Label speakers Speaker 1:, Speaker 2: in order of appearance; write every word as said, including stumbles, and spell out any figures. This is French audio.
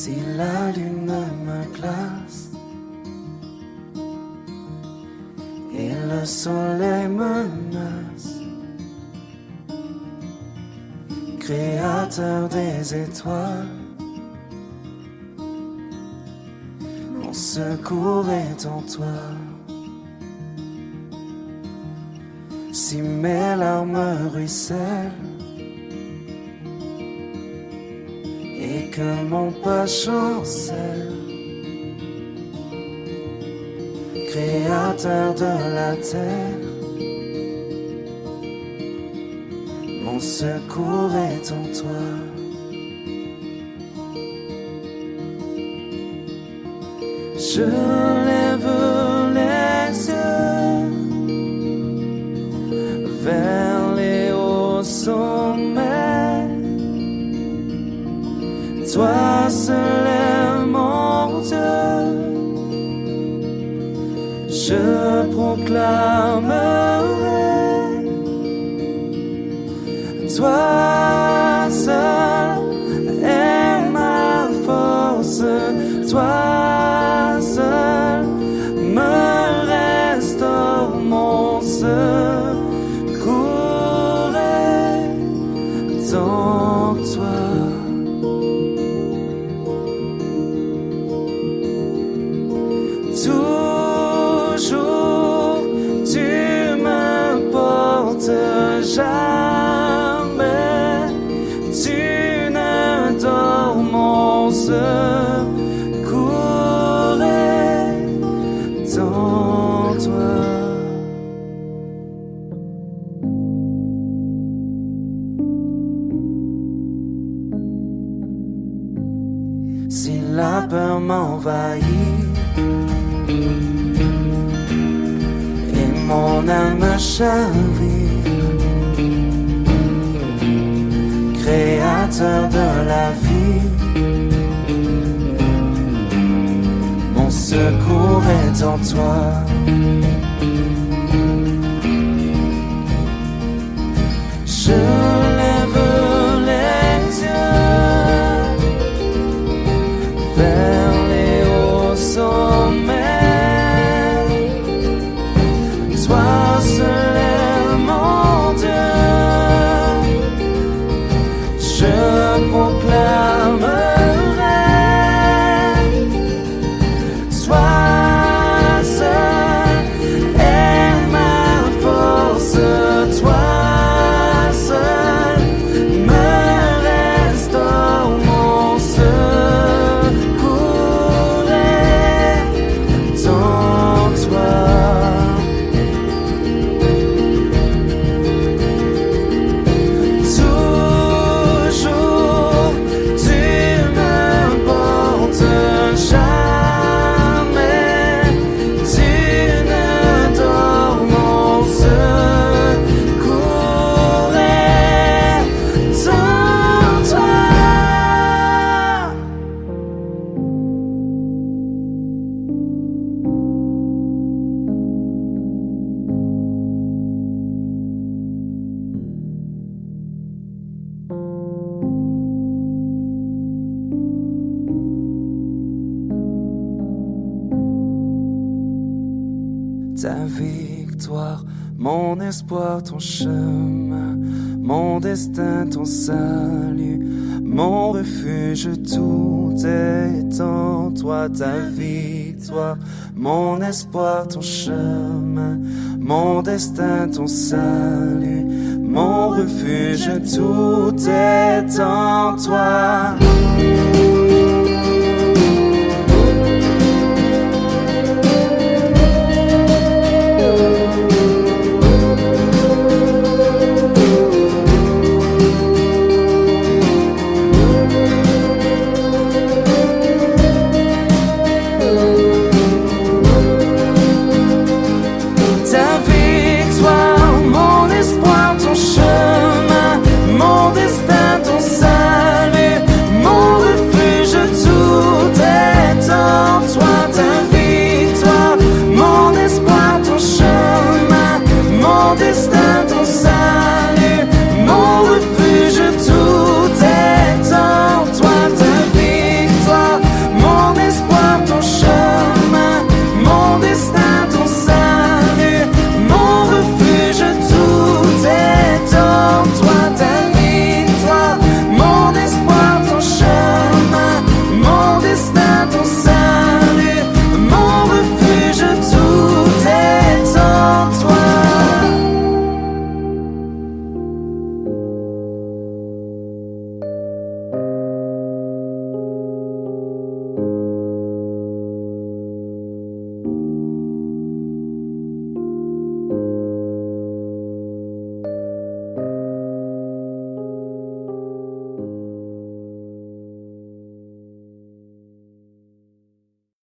Speaker 1: Si la lune me glace et le soleil menace, créateur des étoiles, mon secours est en toi. Si mes larmes ruissellent et que mon pas chancelle, créateur de la terre, mon secours est en toi. Je lève les yeux vers les hauts sommets. Toi seul est mon Dieu. Je proclamerai. Toi seul est ma force. Toi seul me restaure mon secours est en toi. Toujours tu me portes, jamais tu ne dors, mon secours est en toi. Si la peur m'envahit et mon âme chavire, créateur de la vie, mon secours est en toi. Je lève les yeux vers les hauts sommets. Toi seul est mon Dieu. Je proclamerai. Toi seul est ma force. Toi seul me restaure, mon secours est en toi. Ta victoire, mon espoir, ton chemin, mon destin, ton salut, mon refuge, tout est en toi. Ta victoire, mon espoir, ton chemin, mon destin, ton salut, mon refuge, tout est en toi.